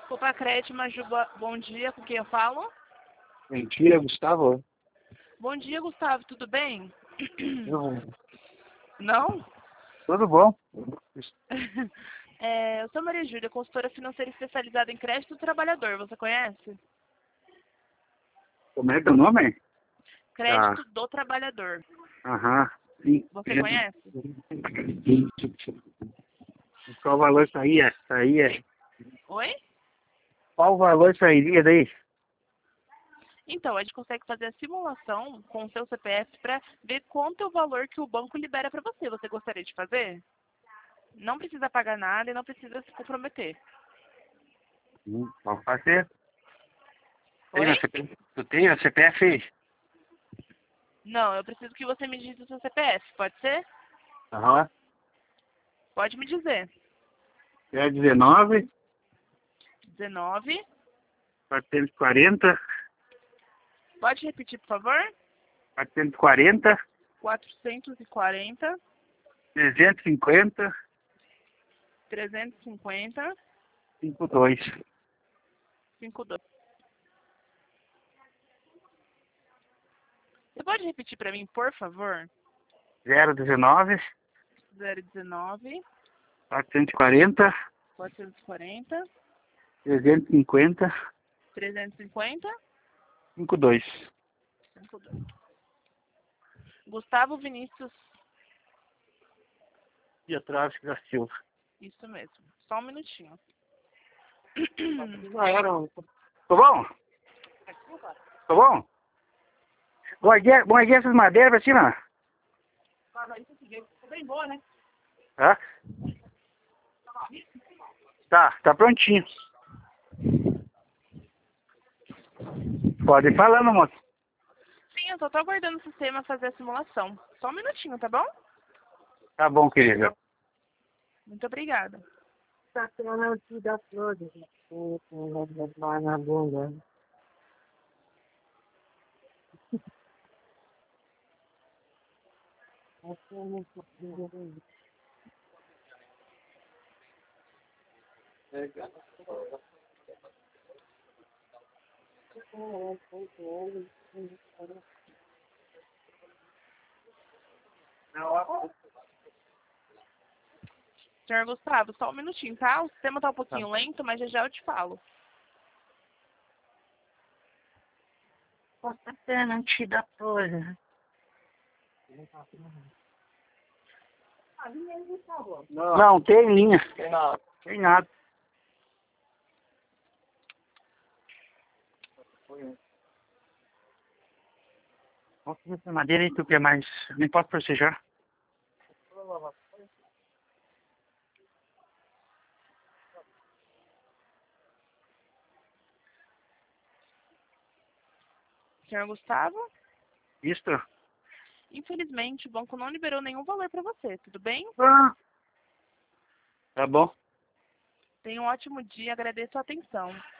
Copacrete, Majuba, bom dia, com quem eu falo? Bom dia, Gustavo. Bom dia, Gustavo, tudo bem? Eu- Não? Tudo bom? Eu sou Maria Júlia, consultora financeira especializada em crédito do trabalhador, você conhece? Como é teu nome? Crédito do trabalhador, Aham. Sim. você conhece? Qual valor saía? Oi? Qual valor sairia daí? Então, a gente consegue fazer a simulação com o seu CPF para ver quanto é o valor que o banco libera para você. Você gostaria de fazer? Não precisa pagar nada e não precisa se comprometer. Pode fazer. Oi? Tu tem a CPF? Não, eu preciso que você me diga o seu CPF, pode ser? Aham. Pode me dizer. É 19, 19. 440, Pode repetir, por favor? 440, 440, 350, 350, 52. 52. Você pode repetir para mim, por favor? 019, 019, 440, 440, 350, 350, 52. 52. Gustavo Vinícius, E atrás da Silva. isso mesmo. Só um minutinho. Já era. Tá bom? Tá bom? Guardei essas madeiras pra cima. Tá bem boa, né? Hã? Tá prontinho. Pode ir falando, moço. Sim, eu só tô aguardando o sistema fazer a simulação. Só um minutinho, tá bom? Tá bom, querido. Muito obrigada. Tá tirando aqui da flor, vai na bunda. Senhor Gustavo, só um minutinho, tá? O sistema tá um pouquinho lento, mas já já eu te falo. Tá tirando aqui da flor. Não, tem linha. Tem nada. Vamos fazer essa madeira aí, tu quer mais? Nem posso procejar. Senhor Gustavo, Isto? infelizmente o banco não liberou nenhum valor para você, tudo bem? Ah. Tá bom. Tenha um ótimo dia, agradeço a atenção.